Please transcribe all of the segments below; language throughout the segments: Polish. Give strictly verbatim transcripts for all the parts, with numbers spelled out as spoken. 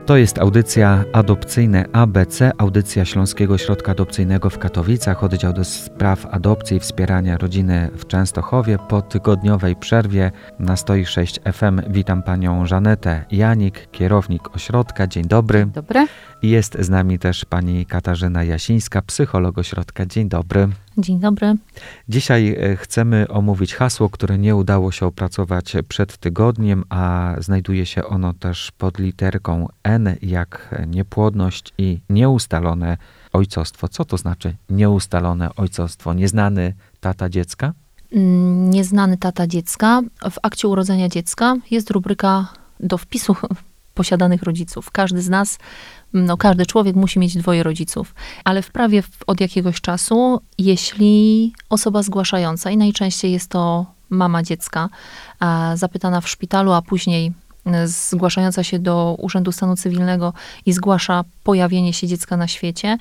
To jest audycja Adopcyjne A B C, audycja Śląskiego Ośrodka Adopcyjnego w Katowicach, oddział do spraw adopcji i wspierania rodziny w Częstochowie. Po tygodniowej przerwie na sto sześć F M witam panią Żanetę Janik, kierownik ośrodka. Dzień dobry. Dzień dobry. I jest z nami też pani Katarzyna Jasińska, psycholog ośrodka. Dzień dobry. Dzień dobry. Dzisiaj chcemy omówić hasło, które nie udało się opracować przed tygodniem, a znajduje się ono też pod literką N, jak niepłodność i nieustalone ojcostwo. Co to znaczy nieustalone ojcostwo? Nieznany tata dziecka? Nieznany tata dziecka. W akcie urodzenia dziecka jest rubryka do wpisu posiadanych rodziców. Każdy z nas, no każdy człowiek musi mieć dwoje rodziców, ale w prawie od jakiegoś czasu, jeśli osoba zgłaszająca, i najczęściej jest to mama dziecka, zapytana w szpitalu, a później zgłaszająca się do Urzędu Stanu Cywilnego i zgłasza pojawienie się dziecka na świecie,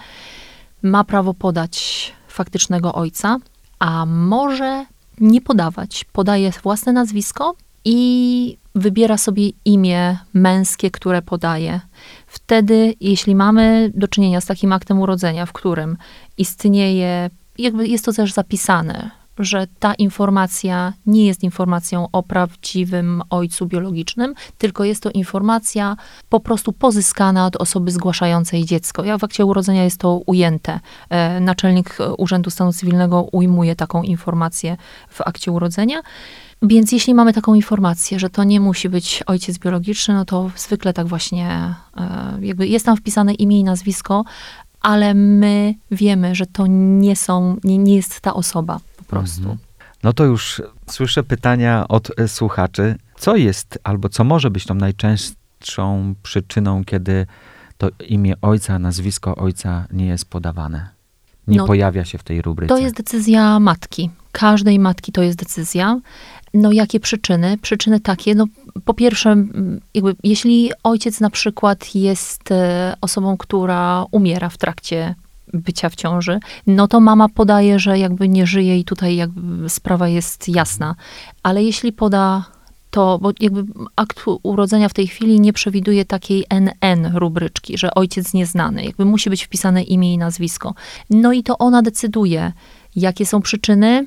ma prawo podać faktycznego ojca, a może nie podawać. Podaje własne nazwisko i wybiera sobie imię męskie, które podaje. Wtedy, jeśli mamy do czynienia z takim aktem urodzenia, w którym istnieje, jakby jest to też zapisane, że ta informacja nie jest informacją o prawdziwym ojcu biologicznym, tylko jest to informacja po prostu pozyskana od osoby zgłaszającej dziecko. Jak w akcie urodzenia jest to ujęte. Naczelnik Urzędu Stanu Cywilnego ujmuje taką informację w akcie urodzenia. Więc jeśli mamy taką informację, że to nie musi być ojciec biologiczny, no to zwykle tak właśnie jakby jest tam wpisane imię i nazwisko, ale my wiemy, że to nie są, nie, nie jest ta osoba po prostu. Mhm. No to już słyszę pytania od słuchaczy. Co jest albo co może być tą najczęstszą przyczyną, kiedy to imię ojca, nazwisko ojca nie jest podawane? Nie no, pojawia się w tej rubryce. To jest decyzja matki. Każdej matki to jest decyzja. No jakie przyczyny? Przyczyny takie, no po pierwsze, jakby, jeśli ojciec na przykład jest osobą, która umiera w trakcie bycia w ciąży, no to mama podaje, że jakby nie żyje i tutaj jakby sprawa jest jasna. Ale jeśli poda to, bo jakby akt urodzenia w tej chwili nie przewiduje takiej N N rubryczki, że ojciec nieznany. Jakby musi być wpisane imię i nazwisko. No i to ona decyduje, jakie są przyczyny.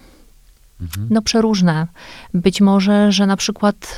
No przeróżne. Być może, że na przykład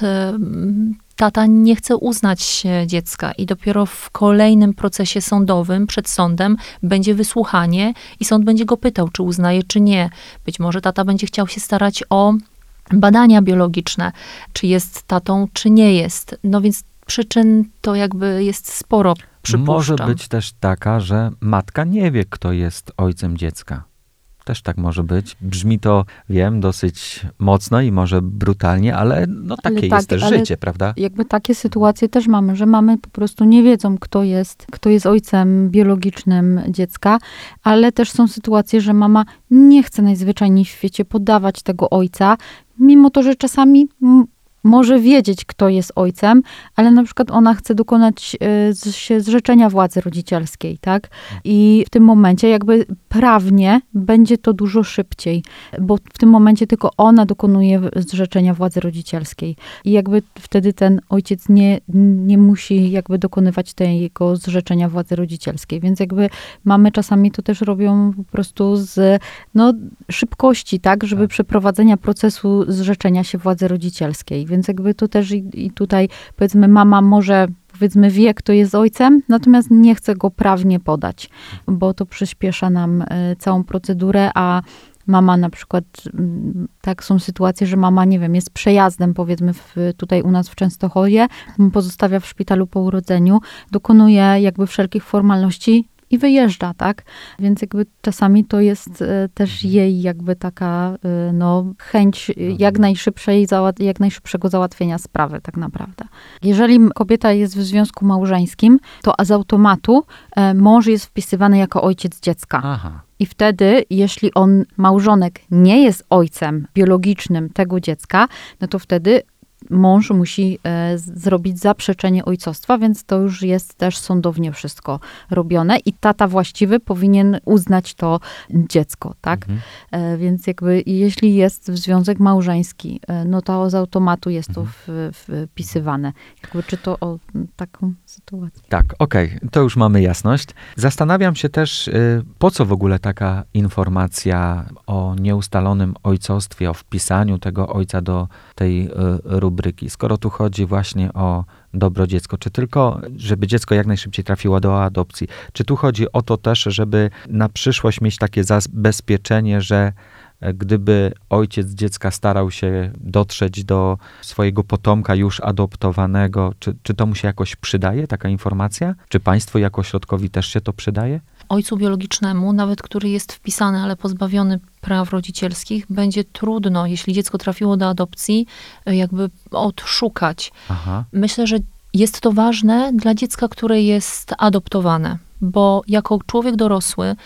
y, tata nie chce uznać dziecka i dopiero w kolejnym procesie sądowym, przed sądem, będzie wysłuchanie i sąd będzie go pytał, czy uznaje, czy nie. Być może tata będzie chciał się starać o badania biologiczne, czy jest tatą, czy nie jest. No więc przyczyn to jakby jest sporo, przypuszczam. Może być też taka, że matka nie wie, kto jest ojcem dziecka. Też tak może być. Brzmi to, wiem, dosyć mocno i może brutalnie, ale no takie ale tak, jest też życie, prawda? Jakby takie sytuacje też mamy, że mamy po prostu nie wiedzą, kto jest, kto jest ojcem biologicznym dziecka, ale też są sytuacje, że mama nie chce najzwyczajniej w świecie podawać tego ojca, mimo to, że czasami m- może wiedzieć, kto jest ojcem, ale na przykład ona chce dokonać y, się zrzeczenia władzy rodzicielskiej, tak? I w tym momencie jakby prawnie będzie to dużo szybciej, bo w tym momencie tylko ona dokonuje zrzeczenia władzy rodzicielskiej. I jakby wtedy ten ojciec nie, nie musi jakby dokonywać tego zrzeczenia władzy rodzicielskiej. Więc jakby mamy czasami to też robią po prostu z no, szybkości, tak? Żeby przeprowadzenia procesu zrzeczenia się władzy rodzicielskiej. Więc jakby to też i, i tutaj, powiedzmy, mama może, powiedzmy, wie, kto jest ojcem, natomiast nie chce go prawnie podać, bo to przyspiesza nam y, całą procedurę, a mama na przykład, y, tak są sytuacje, że mama, nie wiem, jest przejazdem, powiedzmy, w, tutaj u nas w Częstochowie, pozostawia w szpitalu po urodzeniu, dokonuje jakby wszelkich formalności i wyjeżdża, tak? Więc jakby czasami to jest e, też jej jakby taka e, no, chęć jak najszybszej, załat- jak najszybszego załatwienia sprawy tak naprawdę. Jeżeli kobieta jest w związku małżeńskim, to z automatu e, mąż jest wpisywany jako ojciec dziecka. Aha. I wtedy, jeśli on, małżonek, nie jest ojcem biologicznym tego dziecka, no to wtedy mąż musi e, zrobić zaprzeczenie ojcostwa, więc to już jest też sądownie wszystko robione i tata właściwy powinien uznać to dziecko, tak? Mhm. E, więc jakby jeśli jest związek małżeński, e, no to z automatu jest mhm. to w, wpisywane. Jakby czy to o taką sytuację? Tak, okej, okay. To już mamy jasność. Zastanawiam się też, y, po co w ogóle taka informacja o nieustalonym ojcostwie, o wpisaniu tego ojca do tej y, rubryki, skoro tu chodzi właśnie o dobro dziecko, czy tylko, żeby dziecko jak najszybciej trafiło do adopcji, czy tu chodzi o to też, żeby na przyszłość mieć takie zabezpieczenie, że gdyby ojciec dziecka starał się dotrzeć do swojego potomka już adoptowanego, czy, czy to mu się jakoś przydaje, taka informacja? Czy państwu jako ośrodkowi też się to przydaje? Ojcu biologicznemu, nawet który jest wpisany, ale pozbawiony praw rodzicielskich, będzie trudno, jeśli dziecko trafiło do adopcji, jakby odszukać. Aha. Myślę, że jest to ważne dla dziecka, które jest adoptowane, bo jako człowiek dorosły,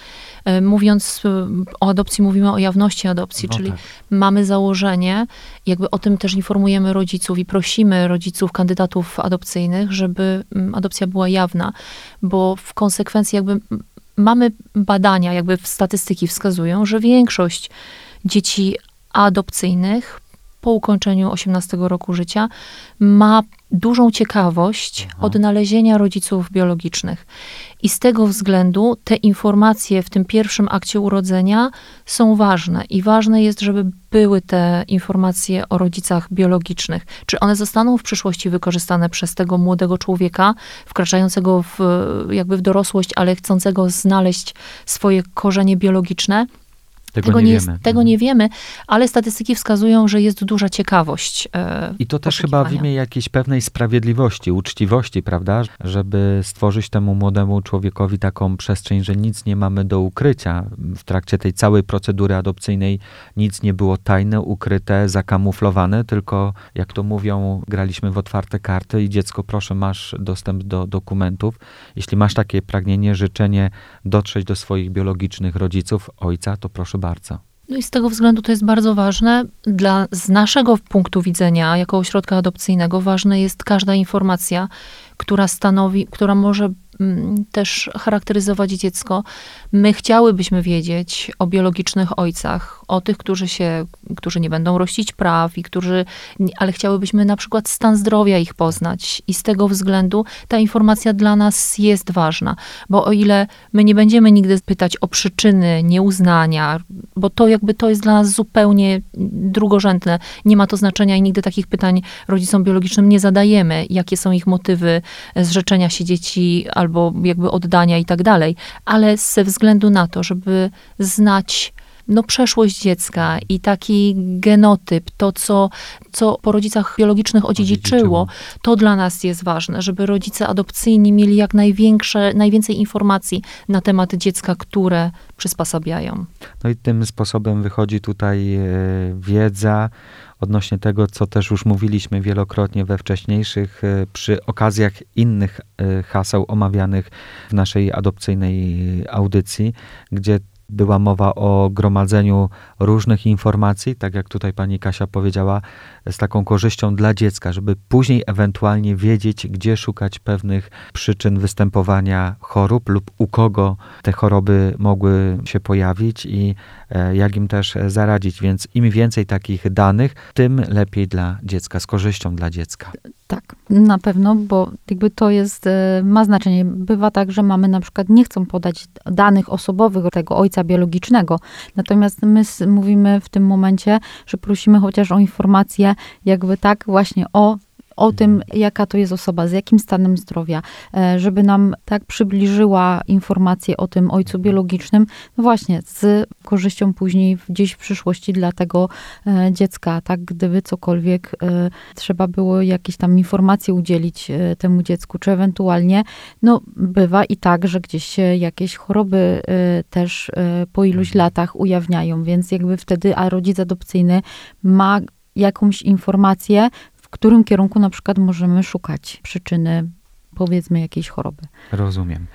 mówiąc o adopcji, mówimy o jawności adopcji, no czyli tak. Mamy założenie, jakby o tym też informujemy rodziców i prosimy rodziców, kandydatów adopcyjnych, żeby adopcja była jawna, bo w konsekwencji jakby mamy badania, jakby statystyki wskazują, że większość dzieci adopcyjnych po ukończeniu osiemnastego roku życia ma dużą ciekawość Aha. odnalezienia rodziców biologicznych. I z tego względu te informacje w tym pierwszym akcie urodzenia są ważne. I ważne jest, żeby były te informacje o rodzicach biologicznych. Czy one zostaną w przyszłości wykorzystane przez tego młodego człowieka, wkraczającego w, jakby w dorosłość, ale chcącego znaleźć swoje korzenie biologiczne? Tego, tego, nie, nie, wiemy. Jest, tego nie wiemy, ale statystyki wskazują, że jest duża ciekawość. E, I to też chyba w imię jakiejś pewnej sprawiedliwości, uczciwości, prawda? Żeby stworzyć temu młodemu człowiekowi taką przestrzeń, że nic nie mamy do ukrycia. W trakcie tej całej procedury adopcyjnej nic nie było tajne, ukryte, zakamuflowane, tylko jak to mówią, graliśmy w otwarte karty i dziecko, proszę, masz dostęp do dokumentów. Jeśli masz takie pragnienie, życzenie dotrzeć do swoich biologicznych rodziców, ojca, to proszę bardzo. No i z tego względu to jest bardzo ważne. Dla, z naszego punktu widzenia, jako ośrodka adopcyjnego, ważna jest każda informacja, która stanowi, która może mm, też charakteryzować dziecko. My chciałybyśmy wiedzieć o biologicznych ojcach, o tych, którzy się, którzy nie będą rościć praw i którzy, ale chciałybyśmy na przykład stan zdrowia ich poznać i z tego względu ta informacja dla nas jest ważna, bo o ile my nie będziemy nigdy pytać o przyczyny nieuznania, bo to jakby to jest dla nas zupełnie drugorzędne, nie ma to znaczenia i nigdy takich pytań rodzicom biologicznym nie zadajemy, jakie są ich motywy zrzeczenia się dzieci albo jakby oddania i tak dalej, ale ze względu na to, żeby znać no, przeszłość dziecka i taki genotyp, to co, co po rodzicach biologicznych odziedziczyło, to dla nas jest ważne, żeby rodzice adopcyjni mieli jak największe, najwięcej informacji na temat dziecka, które przysposabiają. No i tym sposobem wychodzi tutaj e, wiedza odnośnie tego, co też już mówiliśmy wielokrotnie we wcześniejszych, e, przy okazjach innych e, haseł omawianych w naszej adopcyjnej audycji, gdzie była mowa o gromadzeniu różnych informacji, tak jak tutaj pani Kasia powiedziała, z taką korzyścią dla dziecka, żeby później ewentualnie wiedzieć, gdzie szukać pewnych przyczyn występowania chorób lub u kogo te choroby mogły się pojawić i jak im też zaradzić. Więc im więcej takich danych, tym lepiej dla dziecka, z korzyścią dla dziecka. Tak, na pewno, bo jakby to jest, ma znaczenie. Bywa tak, że mamy na przykład nie chcą podać danych osobowych tego ojca biologicznego, natomiast my mówimy w tym momencie, że prosimy chociaż o informację jakby tak właśnie o o tym, jaka to jest osoba, z jakim stanem zdrowia, żeby nam tak przybliżyła informacje o tym ojcu biologicznym, no właśnie, z korzyścią później gdzieś w przyszłości dla tego dziecka, tak, gdyby cokolwiek trzeba było jakieś tam informacje udzielić temu dziecku, czy ewentualnie, no bywa i tak, że gdzieś się jakieś choroby też po iluś latach ujawniają, więc jakby wtedy, a rodzic adopcyjny ma jakąś informację, w którym kierunku na przykład możemy szukać przyczyny, powiedzmy, jakiejś choroby. Rozumiem.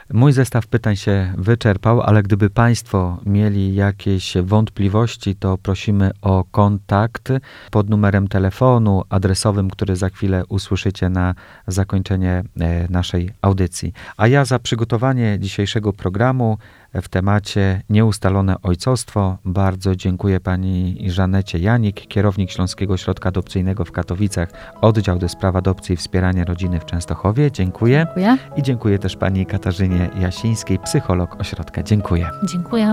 Mój zestaw pytań się wyczerpał, ale gdyby Państwo mieli jakieś wątpliwości, to prosimy o kontakt pod numerem telefonu adresowym, który za chwilę usłyszycie na zakończenie naszej audycji. A ja za przygotowanie dzisiejszego programu w temacie nieustalone ojcostwo bardzo dziękuję pani Żanecie Janik, kierownik Śląskiego Ośrodka Adopcyjnego w Katowicach, Oddział do Spraw Adopcji i Wspierania Rodziny w Częstochowie. Dziękuję. Dziękuję. I dziękuję też pani Katarzynie Jasińskiej, psycholog ośrodka. Dziękuję. Dziękuję.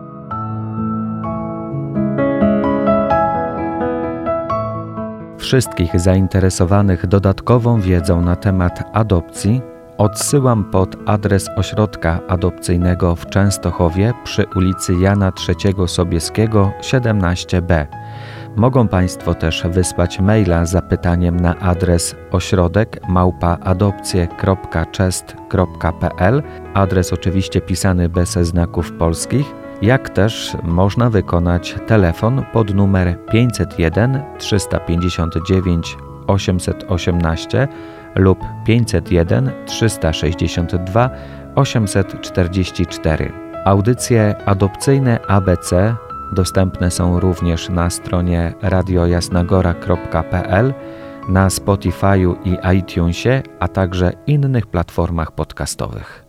Wszystkich zainteresowanych dodatkową wiedzą na temat adopcji odsyłam pod adres Ośrodka Adopcyjnego w Częstochowie przy ulicy Jana trzeciego Sobieskiego siedemnaście B. Mogą Państwo też wysłać maila z zapytaniem na adres ośrodek małpa adopcje kropka czest kropka p l, adres oczywiście pisany bez znaków polskich, jak też można wykonać telefon pod numer pięćset jeden trzysta pięćdziesiąt dziewięć osiemset osiemnaście lub pięćset jeden trzysta sześćdziesiąt dwa osiemset czterdzieści cztery. Audycje adopcyjne A B C dostępne są również na stronie radio jasna gora kropka p l, na Spotify'u i iTunesie, a także innych platformach podcastowych.